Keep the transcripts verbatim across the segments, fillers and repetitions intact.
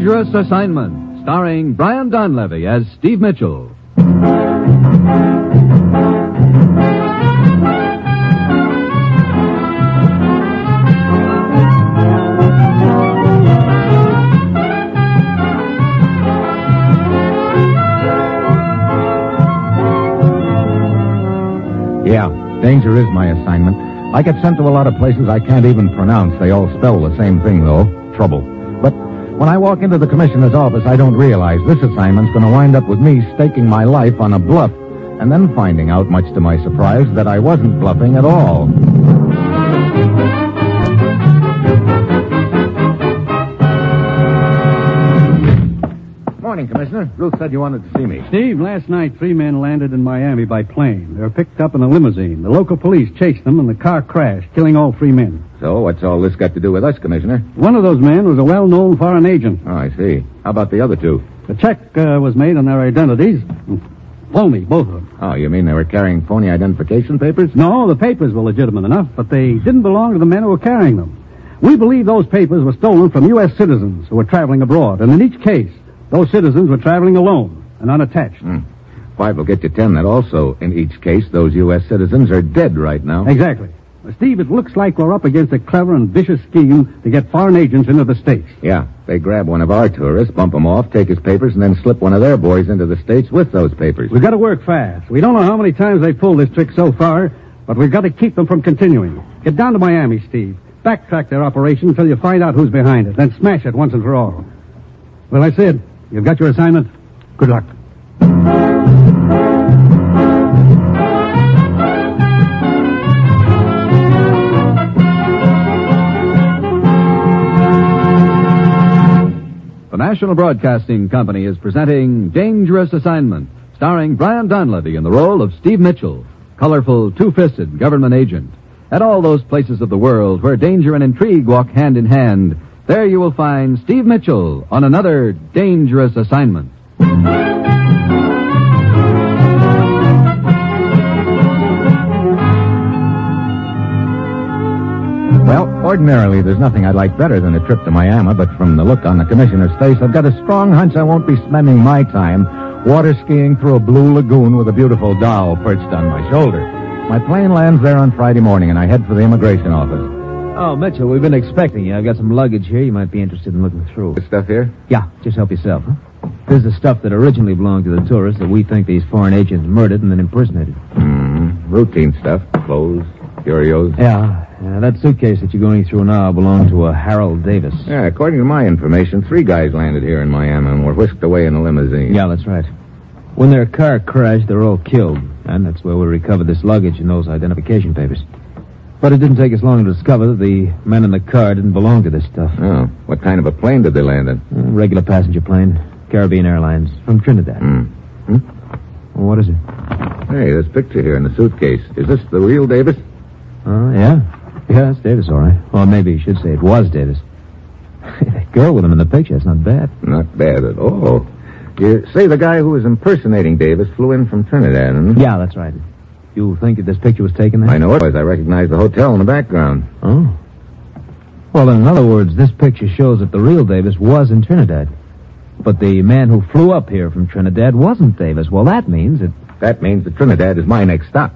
Dangerous Assignment, starring Brian Donlevy as Steve Mitchell. Yeah, danger is my assignment. I get sent to a lot of places I can't even pronounce. They all spell the same thing, though. Trouble. But when I walk into the commissioner's office, I don't realize this assignment's going to wind up with me staking my life on a bluff, and then finding out, much to my surprise, that I wasn't bluffing at all. Morning, Commissioner. Ruth said you wanted to see me. Steve, last night three men landed in Miami by plane. They were picked up in a limousine. The local police chased them and the car crashed, killing all three men. So what's all this got to do with us, Commissioner? One of those men was a well-known foreign agent. Oh, I see. How about the other two? The check uh, was made on their identities. Phony, both of them. Oh, you mean they were carrying phony identification papers? No, the papers were legitimate enough, but they didn't belong to the men who were carrying them. We believe those papers were stolen from U S citizens who were traveling abroad, and in each case, those citizens were traveling alone and unattached. Hmm. Five will get you ten. That also, in each case, those U S citizens are dead right now. Exactly. Well, Steve, it looks like we're up against a clever and vicious scheme to get foreign agents into the States. Yeah. They grab one of our tourists, bump him off, take his papers, and then slip one of their boys into the States with those papers. We've got to work fast. We don't know how many times they've pulled this trick so far, but we've got to keep them from continuing. Get down to Miami, Steve. Backtrack their operation until you find out who's behind it. Then smash it once and for all. Well, I said, you've got your assignment. Good luck. The National Broadcasting Company is presenting Dangerous Assignment, starring Brian Donlevy in the role of Steve Mitchell, colorful, two-fisted government agent. At all those places of the world where danger and intrigue walk hand in hand, there you will find Steve Mitchell on another Dangerous Assignment. Well, ordinarily, there's nothing I'd like better than a trip to Miami, but from the look on the commissioner's face, I've got a strong hunch I won't be spending my time water skiing through a blue lagoon with a beautiful doll perched on my shoulder. My plane lands there on Friday morning, and I head for the immigration office. Oh, Mitchell, we've been expecting you. I've got some luggage here you might be interested in looking through. This stuff here? Yeah, just help yourself. Huh? This is the stuff that originally belonged to the tourists that we think these foreign agents murdered and then impersonated. Hmm, routine stuff. Clothes, curios. Yeah, yeah, that suitcase that you're going through now belonged to a Harold Davis. Yeah, according to my information, three guys landed here in Miami and were whisked away in a limousine. Yeah, that's right. When their car crashed, they were all killed. And that's where we recovered this luggage and those identification papers. But it didn't take us long to discover that the men in the car didn't belong to this stuff. Oh, what kind of a plane did they land in? A regular passenger plane. Caribbean Airlines. From Trinidad. Hmm. Hmm? Well, what is it? Hey, this picture here in the suitcase. Is this the real Davis? Oh, yeah. Yeah, it's Davis, all right. Or maybe you should say it was Davis. That girl with him in the picture, it's not bad. Not bad at all. You say the guy who was impersonating Davis flew in from Trinidad, hmm? Yeah, that's right. You think that this picture was taken there? I know it was. I recognize the hotel in the background. Oh. Well, then, in other words, this picture shows that the real Davis was in Trinidad. But the man who flew up here from Trinidad wasn't Davis. Well, that means it... That means that Trinidad is my next stop.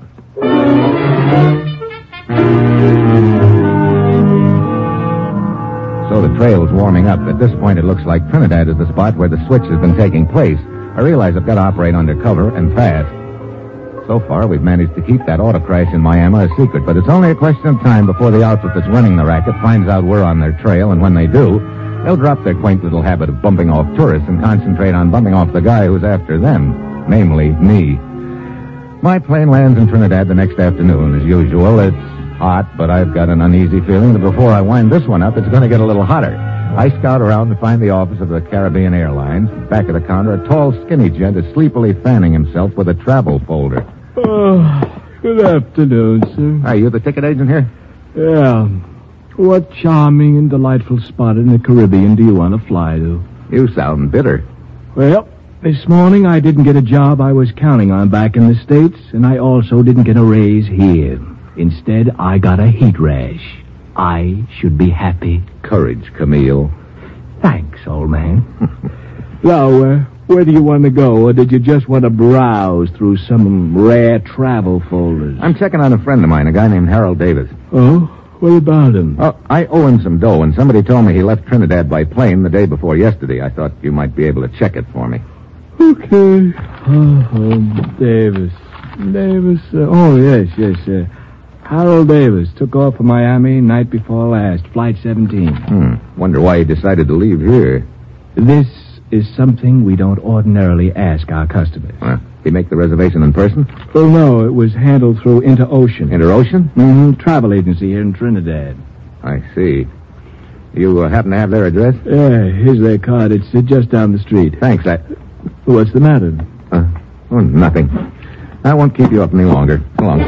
So the trail's warming up. At this point, it looks like Trinidad is the spot where the switch has been taking place. I realize I've got to operate undercover and fast. So far, we've managed to keep that auto crash in Miami a secret, but it's only a question of time before the outfit that's running the racket finds out we're on their trail, and when they do, they'll drop their quaint little habit of bumping off tourists and concentrate on bumping off the guy who's after them, namely me. My plane lands in Trinidad the next afternoon. As usual, it's hot, but I've got an uneasy feeling that before I wind this one up, it's going to get a little hotter. I scout around to find the office of the Caribbean Airlines. Back of the counter, a tall, skinny gent is sleepily fanning himself with a travel folder. Oh, good afternoon, sir. Are you the ticket agent here? Yeah. What charming and delightful spot in the Caribbean do you want to fly to? You sound bitter. Well, this morning I didn't get a job I was counting on back in the States, and I also didn't get a raise here. Instead, I got a heat rash. I should be happy. Courage, Camille. Thanks, old man. Now, uh, where do you want to go, or did you just want to browse through some rare travel folders? I'm checking on a friend of mine, a guy named Harold Davis. Oh? What about him? Oh, I owe him some dough, and somebody told me he left Trinidad by plane the day before yesterday. I thought you might be able to check it for me. Okay. Oh, oh Davis. Davis. Uh, oh, yes, yes. Uh, Harold Davis took off for Miami night before last, flight seventeen. Hmm. Wonder why he decided to leave here. This is something we don't ordinarily ask our customers. Well, he make the reservation in person? Oh, no, it was handled through Interocean. Interocean? Mm-hmm. Travel agency here in Trinidad. I see. You uh, happen to have their address? Yeah, here's their card. It's uh, just down the street. Thanks. I... What's the matter? Uh, oh, nothing. I won't keep you up any longer. So long.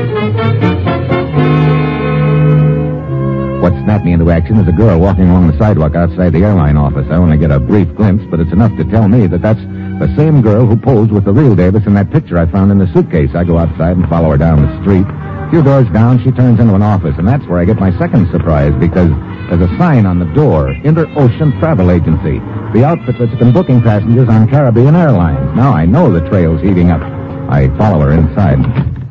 What snapped me into action is a girl walking along the sidewalk outside the airline office. I only get a brief glimpse, but it's enough to tell me that that's the same girl who posed with the real Davis in that picture I found in the suitcase. I go outside and follow her down the street. A few doors down, she turns into an office, and that's where I get my second surprise, because there's a sign on the door, Interocean Travel Agency, the outfit that's been booking passengers on Caribbean Airlines. Now I know the trail's heating up. I follow her inside.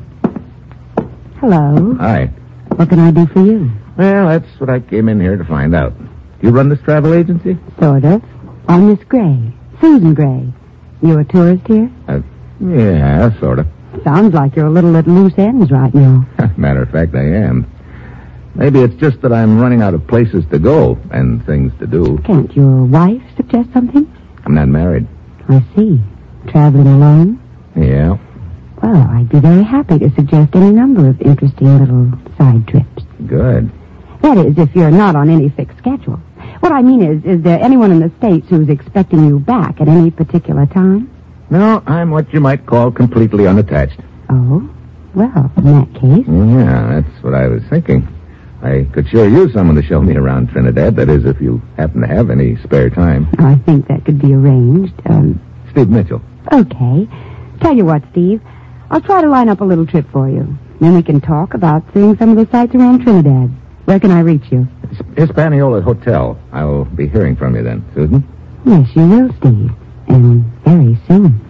Hello. Hi. What can I do for you? Well, that's what I came in here to find out. You run this travel agency? Sort of. I'm Miss Gray. Susan Gray. You a tourist here? Uh, yeah, sort of. Sounds like you're a little at loose ends right now. Matter of fact, I am. Maybe it's just that I'm running out of places to go and things to do. Can't your wife suggest something? I'm not married. I see. Traveling alone? Yeah. Well, I'd be very happy to suggest any number of interesting little side trips. Good. That is, if you're not on any fixed schedule. What I mean is, is there anyone in the States who's expecting you back at any particular time? No, I'm what you might call completely unattached. Oh? Well, in that case... Yeah, that's what I was thinking. I could sure use someone to show me around Trinidad. That is, if you happen to have any spare time. I think that could be arranged. Um, Steve Mitchell. Okay. Tell you what, Steve. I'll try to line up a little trip for you. Then we can talk about seeing some of the sights around Trinidad. Where can I reach you? Hispaniola Hotel. I'll be hearing from you then, Susan. Yes, you will, Steve. And very soon.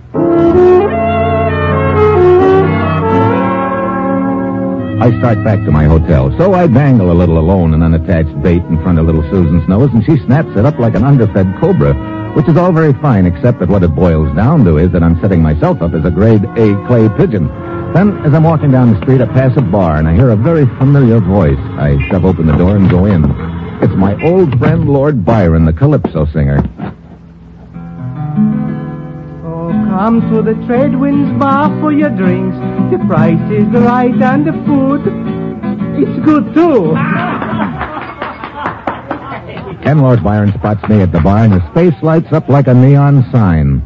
I start back to my hotel, so I dangle a little alone and unattached bait in front of little Susan's nose, and she snaps it up like an underfed cobra, which is all very fine, except that what it boils down to is that I'm setting myself up as a grade A clay pigeon. Then, as I'm walking down the street, I pass a bar, and I hear a very familiar voice. I shove open the door and go in. It's my old friend, Lord Byron, the Calypso singer. Oh, come to the Trade Winds Bar for your drinks. The price is right and the food, it's good, too. And Lord Byron spots me at the bar, and his face lights up like a neon sign.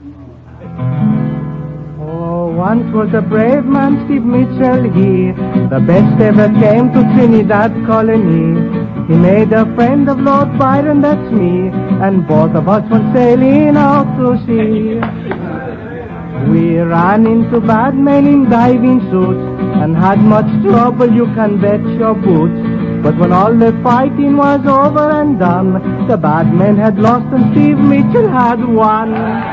Once was a brave man, Steve Mitchell, he, the best ever came to Trinidad colony. He made a friend of Lord Byron, that's me, and both of us went sailing out to sea. We ran into bad men in diving suits, and had much trouble, you can bet your boots. But when all the fighting was over and done, the bad men had lost and Steve Mitchell had won.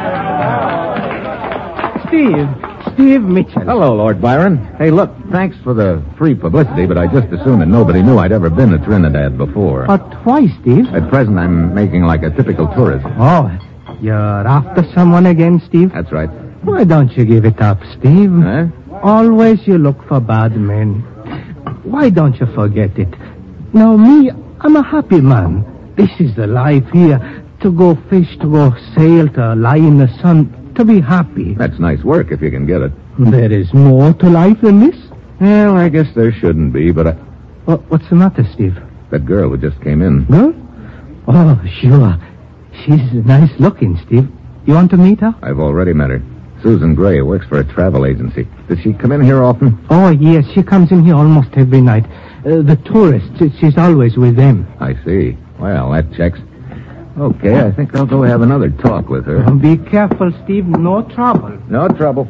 Steve... Steve Mitchell. Hello, Lord Byron. Hey, look, thanks for the free publicity, but I just assumed that nobody knew I'd ever been to Trinidad before. But why, Steve? At present, I'm making like a typical tourist. Oh, you're after someone again, Steve? That's right. Why don't you give it up, Steve? Huh? Always you look for bad men. Why don't you forget it? Now, me, I'm a happy man. This is the life here. To go fish, to go sail, to lie in the sun... to be happy. That's nice work if you can get it. There is more to life than this? Well, I guess there shouldn't be, but I... What, what's the matter, Steve? That girl who just came in. Girl? Oh, sure. She's nice looking, Steve. You want to meet her? I've already met her. Susan Gray works for a travel agency. Does she come in here often? Oh, yes. She comes in here almost every night. Uh, the tourists, she's always with them. I see. Well, that checks. Okay, I think I'll go have another talk with her. Be careful, Steve. No trouble. No trouble.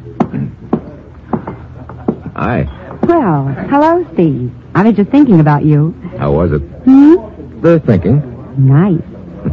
Hi. Well, hello, Steve. I was just thinking about you. How was it? Hmm? The thinking. Nice.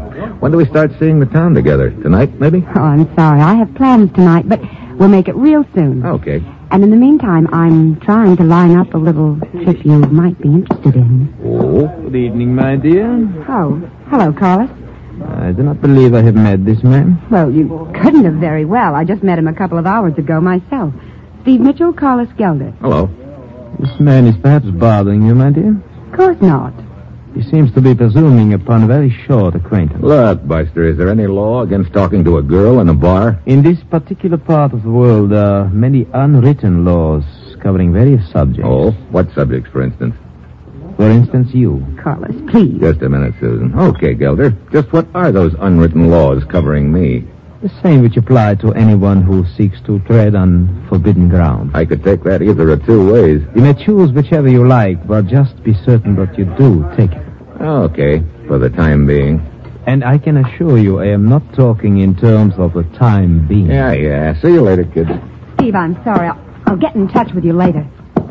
When do we start seeing the town together? Tonight, maybe? Oh, I'm sorry. I have plans tonight, but we'll make it real soon. Okay. And in the meantime, I'm trying to line up a little trip you might be interested in. Oh? Good evening, my dear. Oh, hello, Carlos. I do not believe I have met this man. Well, you couldn't have very well. I just met him a couple of hours ago myself. Steve Mitchell, Carlos Gelder. Hello. This man is perhaps bothering you, my dear. Of course not. He seems to be presuming upon a very short acquaintance. Look, Buster, is there any law against talking to a girl in a bar? In this particular part of the world, there are many unwritten laws covering various subjects. Oh? What subjects, for instance? For instance, you. Carlos, please. Just a minute, Susan. Okay, Gelder. Just what are those unwritten laws covering me? The same which apply to anyone who seeks to tread on forbidden ground. I could take that either of two ways. You may choose whichever you like, but just be certain that you do take it. Okay, for the time being. And I can assure you I am not talking in terms of the time being. Yeah, yeah. See you later, kids. Steve, I'm sorry. I'll, I'll get in touch with you later.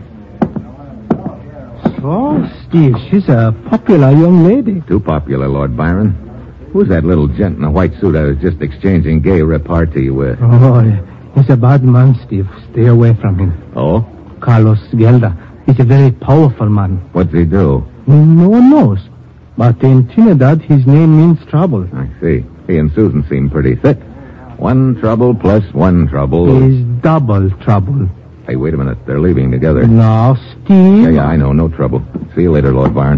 Oh, Steve, she's a popular young lady. Too popular, Lord Byron. Who's that little gent in a white suit I was just exchanging gay repartee with? Oh, he's a bad man, Steve. Stay away from him. Oh? Carlos Gelder. He's a very powerful man. What's he do? No one knows. But in Trinidad, his name means trouble. I see. He and Susan seem pretty thick. One trouble plus one trouble. He's double trouble. Hey, wait a minute. They're leaving together. Now, Steve... Yeah, yeah, I know. No trouble. See you later, Lord Byron.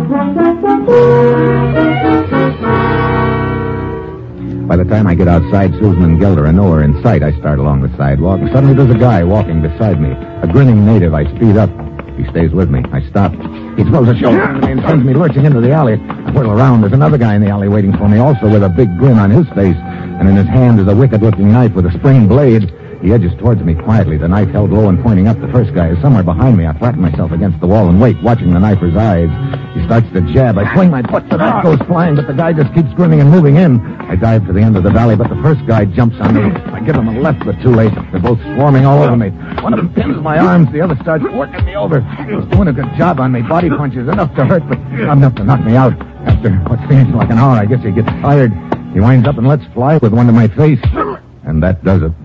By the time I get outside, Susan and Gelder are nowhere in sight. I start along the sidewalk, and suddenly there's a guy walking beside me. A grinning native. I speed up. He stays with me. I stop. He throws a shoulder at me and sends me lurching into the alley. I whirl around. There's another guy in the alley waiting for me, also with a big grin on his face. And in his hand is a wicked-looking knife with a spring blade. He edges towards me quietly, the knife held low and pointing up. The first guy is somewhere behind me. I flatten myself against the wall and wait, watching the knifer's eyes. He starts to jab. I swing my foot, the knife goes flying, but the guy just keeps grinning and moving in. I dive to the end of the valley, but the first guy jumps on me. I give him a left, but too late. They're both swarming all over me. One of them pins my arms, the other starts working me over. He was doing a good job on me. Body punches, enough to hurt, but not enough to knock me out. After what seems like an hour, I guess he gets tired. He winds up and lets fly with one to my face. And that does it.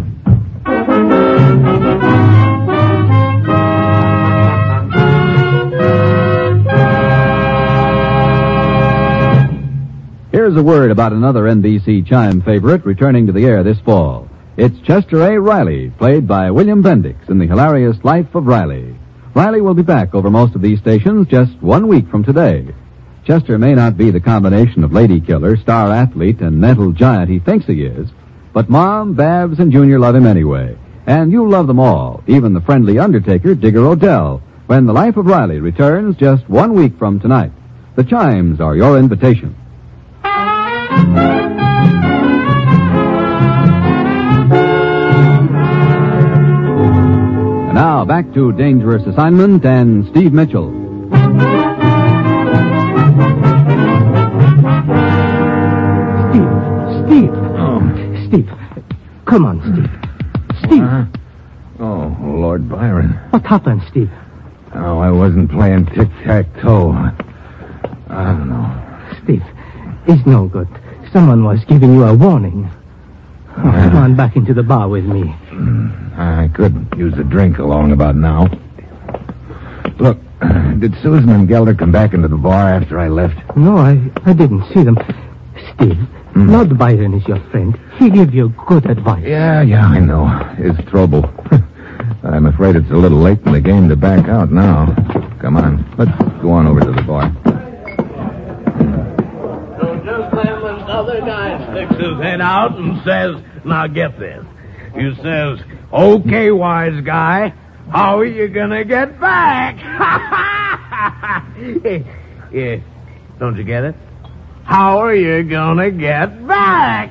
Here's a word about another N B C Chime favorite returning to the air this fall. It's Chester A. Riley, played by William Bendix in the hilarious Life of Riley. Riley will be back over most of these stations just one week from today. Chester may not be the combination of lady killer, star athlete, and mental giant he thinks he is, but Mom, Babs, and Junior love him anyway. And you'll love them all, even the friendly undertaker, Digger Odell, when The Life of Riley returns just one week from tonight. The Chimes are your invitation. And now, back to Dangerous Assignment and Steve Mitchell. Steve, Steve. Oh. Steve, come on, Steve. Steve. Uh, oh, Lord Byron. What happened, Steve? Oh, I wasn't playing tic-tac-toe. I don't know. Steve, it's no good. Someone was giving you a warning. Oh, come on back into the bar with me. I could use a drink along about now. Look, did Susan and Gelder come back into the bar after I left? No, I, I didn't see them. Steve, mm. Lord Byron is your friend. He gave you good advice. Yeah, yeah, I know. It's trouble. I'm afraid it's a little late in the game to back out now. Come on, let's go on over to the bar. So just then another guy sticks his head out and says, now get this. He says, okay, wise guy, how are you going to get back? Yeah, don't you get it? How are you going to get back?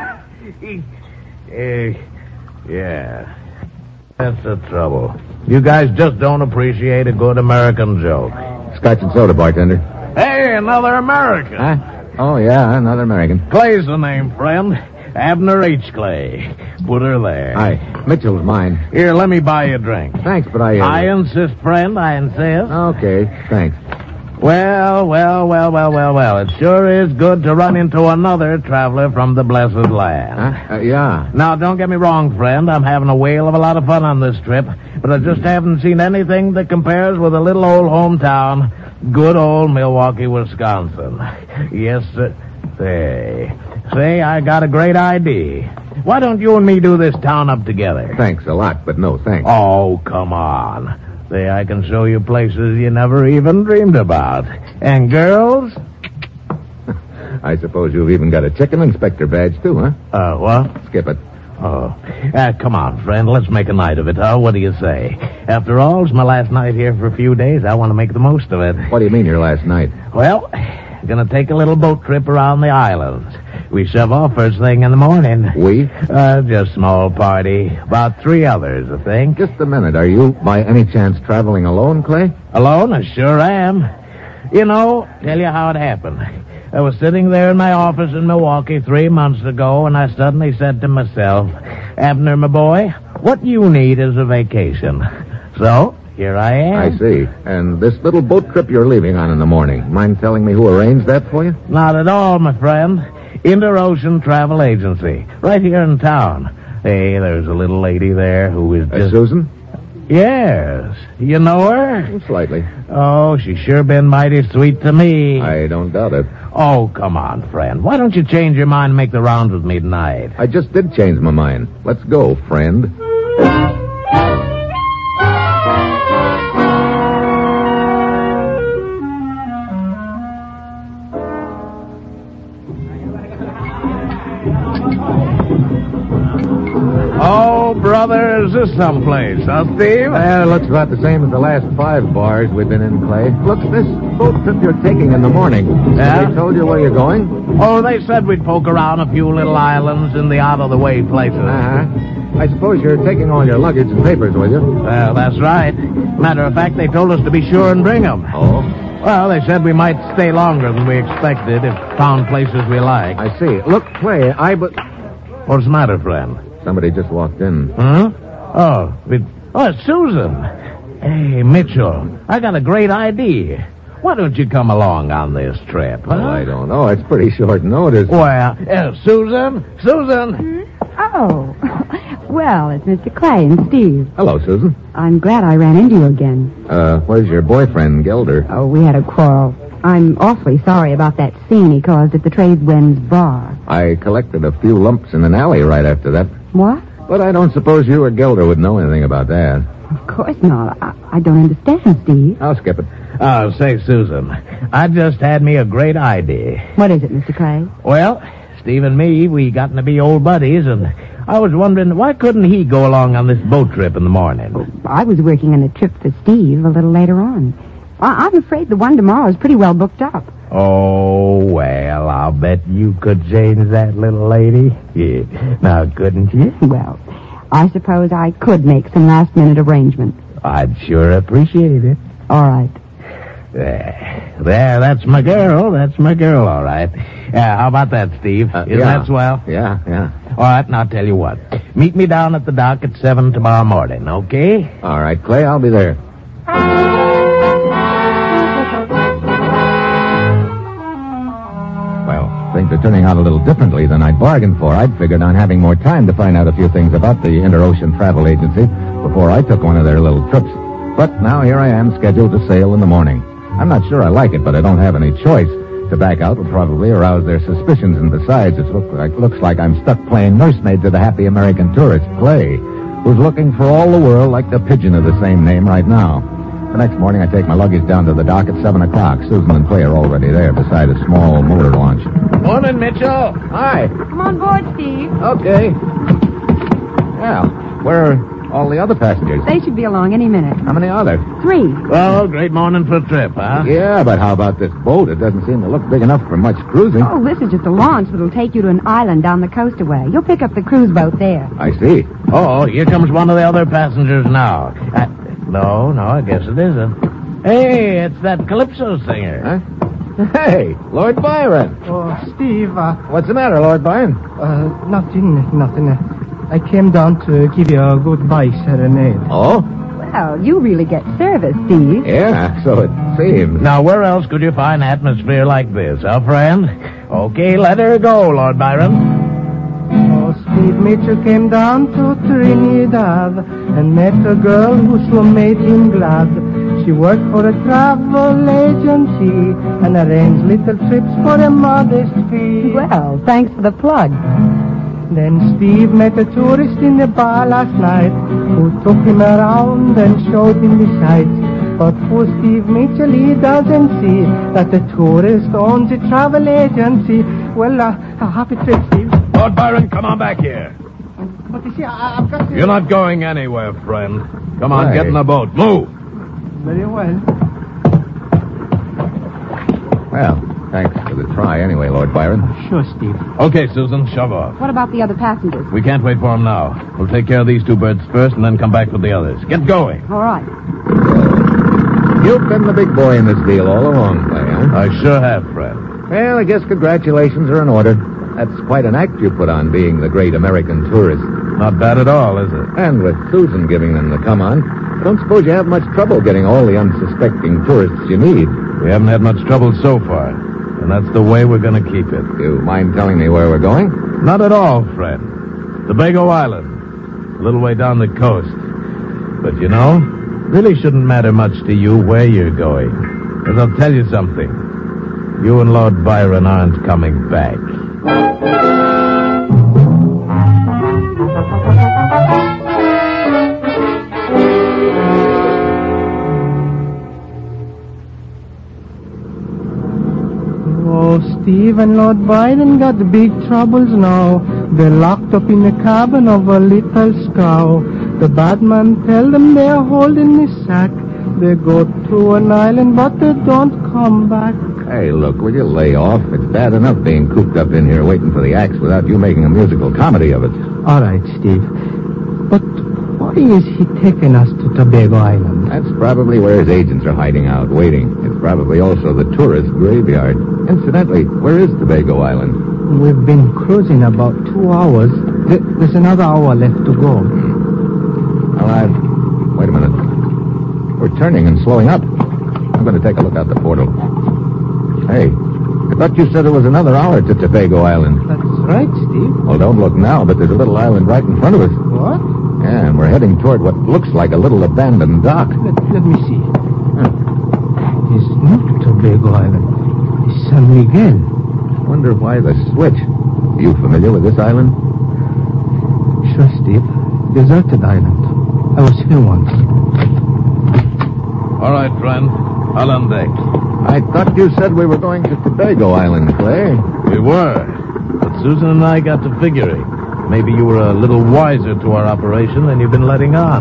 uh, yeah, that's the trouble. You guys just don't appreciate a good American joke. Scotch and soda, bartender. Hey, another American. Huh? Oh, yeah, another American. Clay's the name, friend. Abner H. Clay. Put her there. Hi. Mitchell's mine. Here, let me buy you a drink. Thanks, but I... Uh... I insist, friend. I insist. Okay, thanks. Well, well, well, well, well, well. It sure is good to run into another traveler from the blessed land. Huh? Uh, yeah. Now, don't get me wrong, friend. I'm having a whale of a lot of fun on this trip, but I just haven't seen anything that compares with a little old hometown, good old Milwaukee, Wisconsin. Yes, sir. Say, say, I got a great idea. Why don't you and me do this town up together? Thanks a lot, but no thanks. Oh, come on. Say, I can show you places you never even dreamed about. And girls? I suppose you've even got a chicken inspector badge, too, huh? Uh, what? Skip it. Oh. Uh, come on, friend. Let's make a night of it, huh? What do you say? After all, it's my last night here for a few days. I want to make the most of it. What do you mean your last night? Well, gonna take a little boat trip around the islands. We shove off first thing in the morning. We? Uh, just small party. About three others, I think. Just a minute. Are you, by any chance, traveling alone, Clay? Alone? I sure am. You know, tell you how it happened. I was sitting there in my office in Milwaukee three months ago, and I suddenly said to myself, Abner, my boy, what you need is a vacation. So, here I am. I see. And this little boat trip you're leaving on in the morning, mind telling me who arranged that for you? Not at all, my friend. Interocean Travel Agency, right here in town. Hey, there's a little lady there who is Uh, just... Susan? Yes. You know her? Slightly. Oh, she's sure been mighty sweet to me. I don't doubt it. Oh, come on, friend. Why don't you change your mind and make the rounds with me tonight? I just did change my mind. Let's go, friend. Oh, brother, is this someplace, huh, Steve? Well, it looks about the same as the last five bars we've been in, Clay. Look, this boat trip you're taking in the morning. Yeah? Have they told you where you're going? Oh, they said we'd poke around a few little islands in the out-of-the-way places. Uh-huh. I suppose you're taking all your luggage and papers with you. Well, that's right. Matter of fact, they told us to be sure and bring them. Oh? Well, they said we might stay longer than we expected if found places we like. I see. Look, Clay, I but... What's the matter, friend? Somebody just walked in. Huh? Oh, it, oh, it's Susan. Hey, Mitchell, I got a great idea. Why don't you come along on this trip, huh? Oh, I don't know. It's pretty short notice. Well, uh, Susan? Susan? Hmm? Oh. Well, it's Mister Clay and Steve. Hello, Susan. I'm glad I ran into you again. Uh, where's your boyfriend, Gelder? Oh, we had a quarrel. I'm awfully sorry about that scene he caused at the Tradesmen's Bar. I collected a few lumps in an alley right after that. What? But I don't suppose you or Gelder would know anything about that. Of course not. I, I don't understand, Steve. I'll skip it. Oh, say, Susan, I just had me a great idea. What is it, Mister Clay? Well, Steve and me, we gotten to be old buddies, and I was wondering, why couldn't he go along on this boat trip in the morning? I was working on a trip for Steve a little later on. I, I'm afraid the one tomorrow is pretty well booked up. Oh, well, I'll bet you could change that little lady. Yeah. Now, couldn't you? Well, I suppose I could make some last-minute arrangements. I'd sure appreciate it. All right. There, there, that's my girl. That's my girl, all right. Uh, how about that, Steve? Uh, Isn't yeah. that swell? Yeah, yeah. All right, now I'll tell you what. Meet me down at the dock at seven tomorrow morning, okay? All right, Clay, I'll be there. Well, things are turning out a little differently than I'd bargained for. I'd figured on having more time to find out a few things about the Interocean Travel Agency before I took one of their little trips. But now here I am, scheduled to sail in the morning. I'm not sure I like it, but I don't have any choice. To back out would probably arouse their suspicions, and besides, it look like, looks like I'm stuck playing nursemaid to the happy American tourist, Clay, who's looking for all the world like the pigeon of the same name right now. The next morning, I take my luggage down to the dock at seven o'clock. Susan and Clay are already there beside a small motor launch. Morning, Mitchell. Hi. Come on board, Steve. Okay. Well, where are all the other passengers? They should be along any minute. How many are there? Three. Well, great morning for a trip, huh? Yeah, but how about this boat? It doesn't seem to look big enough for much cruising. Oh, this is just a launch that'll take you to an island down the coast away. You'll pick up the cruise boat there. I see. Oh, here comes one of the other passengers now. Uh, no, no, I guess it isn't. Hey, it's that Calypso singer. Huh? Hey, Lord Byron. Oh, Steve, uh, What's the matter, Lord Byron? uh, nothing, nothing. Uh, I came down to give you a goodbye serenade. Oh? Well, you really get service, Steve. Yeah, so it seems. Now, where else could you find atmosphere like this, huh, friend? Okay, let her go, Lord Byron. Oh, Steve Mitchell came down to Trinidad and met a girl who so made him glad. She worked for a travel agency and arranged little trips for a modest fee. Well, thanks for the plug. Then Steve met a tourist in the bar last night who took him around and showed him the sights. But for Steve Mitchell, he doesn't see that the tourist owns a travel agency. Well, uh, a happy trip, Steve. Lord Byron, come on back here. But you see, I, I've got to... You're not going anywhere, friend. Come on, Why? get in the boat. Move. Very well. Well, thanks for the try anyway, Lord Byron. Sure, Steve. Okay, Susan, shove off. What about the other passengers? We can't wait for them now. We'll take care of these two birds first and then come back with the others. Get going. All right. You've been the big boy in this deal all along, Clay, huh? I sure have, friend. Well, I guess congratulations are in order. That's quite an act you put on, being the great American tourist. Not bad at all, is it? And with Susan giving them the come-on, I don't suppose you have much trouble getting all the unsuspecting tourists you need. We haven't had much trouble so far, and that's the way we're going to keep it. You mind telling me where we're going? Not at all, friend. Tobago Island, a little way down the coast. But you know, really shouldn't matter much to you where you're going. Because I'll tell you something. You and Lord Byron aren't coming back. Oh, Steve and Lord Byron got big troubles now. They're locked up in the cabin of a little scow. The bad man tell them they're holding the sack. They go to an island, but they don't come back. Hey, look, will you lay off? It's bad enough being cooped up in here waiting for the axe without you making a musical comedy of it. All right, Steve. But why is he taking us to Tobago Island? That's probably where his agents are hiding out, waiting. It's probably also the tourist graveyard. Incidentally, where is Tobago Island? We've been cruising about two hours. Th- There's another hour left to go. Well, I... Wait a minute. We're turning and slowing up. I'm going to take a look out the portal. Hey, I thought you said there was another hour to Tobago Island. That's right, Steve. Well, don't look now, but there's a little island right in front of us. What? Yeah, and we're heading toward what looks like a little abandoned dock. Let, let me see. It's not Tobago Island. It's San Miguel. Wonder why the switch. Are you familiar with this island? Sure, Steve. Deserted island. I was here once. All right, friend. I'll on deck. I thought you said we were going to Tobago Island, Clay. We were. But Susan and I got to figuring. Maybe you were a little wiser to our operation than you've been letting on.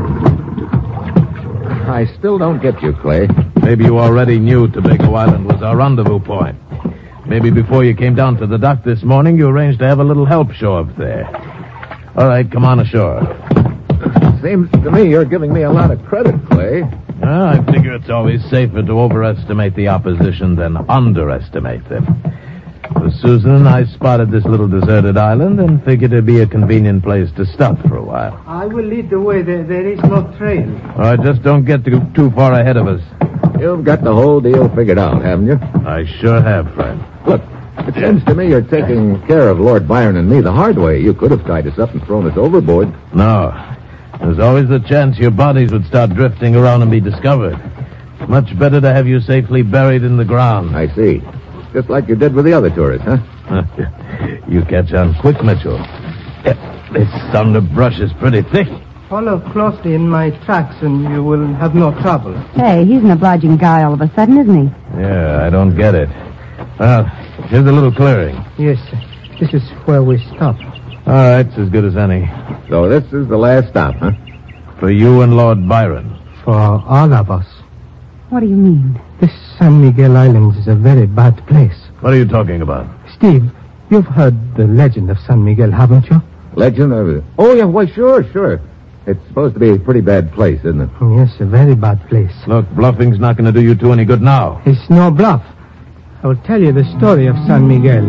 I still don't get you, Clay. Maybe you already knew Tobago Island was our rendezvous point. Maybe before you came down to the dock this morning, you arranged to have a little help show up there. All right, come on ashore. Seems to me you're giving me a lot of credit, Clay. Well, I figure it's always safer to overestimate the opposition than underestimate them. So Susan and I spotted this little deserted island and figured it'd be a convenient place to stop for a while. I will lead the way. There, there is no trail. All right, just don't get too, too far ahead of us. You've got the whole deal figured out, haven't you? I sure have, friend. Look, it seems to me you're taking care of Lord Byron and me the hard way. You could have tied us up and thrown us overboard. No. There's always the chance your bodies would start drifting around and be discovered. Much better to have you safely buried in the ground. I see. Just like you did with the other tourists, huh? You catch on quick, Mitchell. This underbrush is pretty thick. Follow closely in my tracks and you will have no trouble. Hey, he's an obliging guy all of a sudden, isn't he? Yeah, I don't get it. Well, here's a little clearing. Yes, this is where we stop. All right, it's as good as any. So this is the last stop, huh? For you and Lord Byron. For all of us. What do you mean? This San Miguel Island is a very bad place. What are you talking about? Steve, you've heard the legend of San Miguel, haven't you? Legend of... Oh, yeah, why, sure, sure. It's supposed to be a pretty bad place, isn't it? Yes, a very bad place. Look, bluffing's not going to do you two any good now. It's no bluff. I will tell you the story of San Miguel.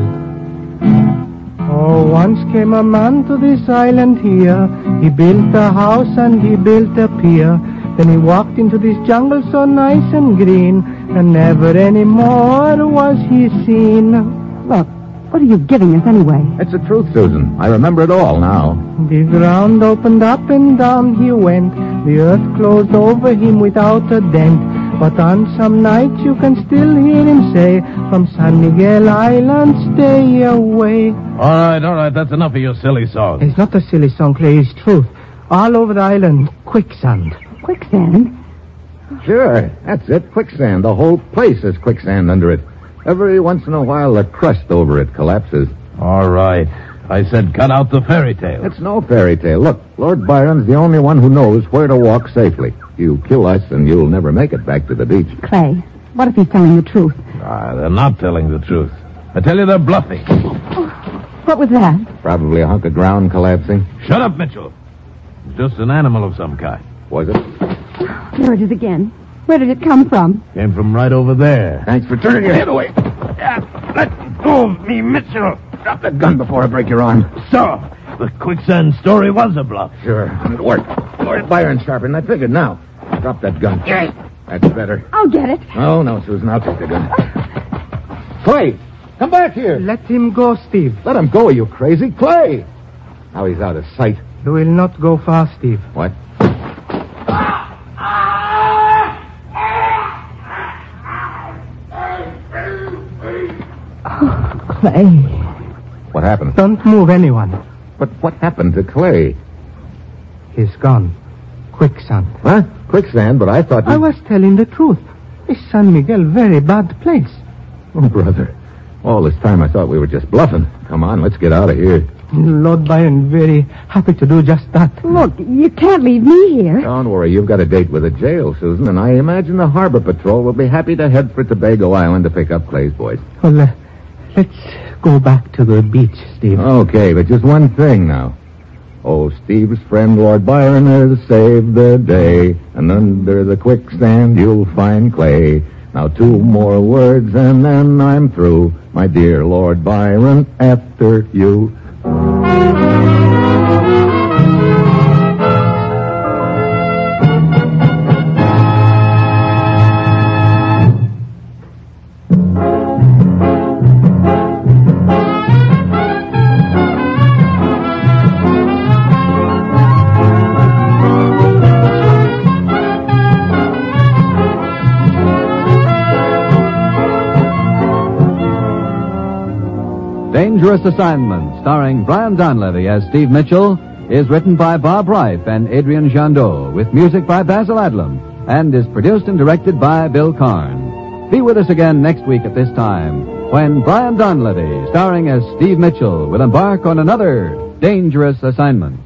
Oh, once came a man to this island here. He built a house and he built a pier. Then he walked into this jungle so nice and green, and never any more was he seen. Look, what are you giving us anyway? It's the truth, Susan. I remember it all now. The ground opened up and down he went. The earth closed over him without a dent. But on some nights you can still hear him say, from San Miguel Island, stay away. All right, all right, that's enough of your silly song. It's not a silly song, Clay, it's truth. All over the island, quicksand. Quicksand? Sure, that's it. Quicksand. The whole place is quicksand under it. Every once in a while, the crust over it collapses. All right. I said cut out the fairy tale. It's no fairy tale. Look, Lord Byron's the only one who knows where to walk safely. You kill us, and you'll never make it back to the beach. Clay, what if he's telling the truth? Ah, they're not telling the truth. I tell you, they're bluffing. What was that? Probably a hunk of ground collapsing. Shut up, Mitchell. It's just an animal of some kind. Was it? There it is again. Where did it come from? Came from right over there. Thanks for turning your head away. Yeah, let go of me, Mitchell. Drop that gun before I break your arm. So, the quicksand story was a bluff. Sure, and it worked. Lord Byron sharpened. I figured now. Drop that gun. Yes. That's better. I'll get it. Oh, no, Susan, I'll take the gun. Clay, come back here. Let him go, Steve. Let him go, you crazy. Clay! Now he's out of sight. He will not go far, Steve. What? Oh, Clay. What happened? Don't move anyone. But what happened to Clay? He's gone. Quicksand. Huh? Quicksand, but I thought you... I was telling the truth. Is San Miguel very bad place? Oh, brother. All this time I thought we were just bluffing. Come on, let's get out of here. Lord Byron very happy to do just that. Look, you can't leave me here. Don't worry, you've got a date with the jail, Susan, and I imagine the harbor patrol will be happy to head for Tobago Island to pick up Clay's boys. Well, uh, let's go back to the beach, Steve. Okay, but just one thing now. Oh, Steve's friend Lord Byron has saved the day, and under the quicksand you'll find Clay. Now two more words and then I'm through. My dear Lord Byron, after you. Dangerous Assignment, starring Brian Donlevy as Steve Mitchell, is written by Bob Reif and Adrian Jandot, with music by Basil Adlam, and is produced and directed by Bill Karn. Be with us again next week at this time, when Brian Donlevy, starring as Steve Mitchell, will embark on another Dangerous Assignment.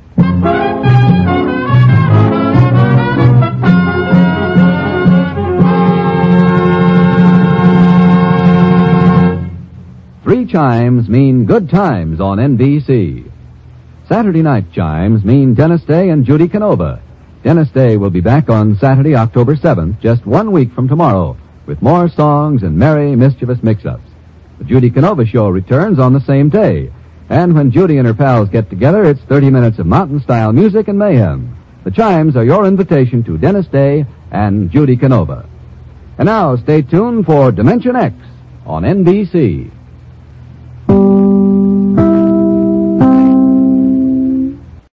Three chimes mean good times on N B C. Saturday night chimes mean Dennis Day and Judy Canova. Dennis Day will be back on Saturday, October seventh, just one week from tomorrow, with more songs and merry, mischievous mix-ups. The Judy Canova Show returns on the same day, and when Judy and her pals get together, it's thirty minutes of mountain-style music and mayhem. The chimes are your invitation to Dennis Day and Judy Canova. And now, stay tuned for Dimension X on N B C.